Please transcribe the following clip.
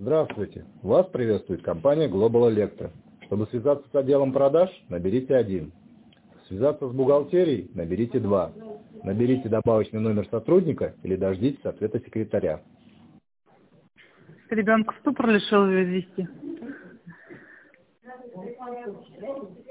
Здравствуйте. Вас приветствует компания Global Electro. Чтобы связаться с отделом продаж, наберите 1. Связаться с бухгалтерией, наберите 2. Наберите добавочный номер сотрудника или дождитесь ответа секретаря. Ребенка в ступор решил ввести.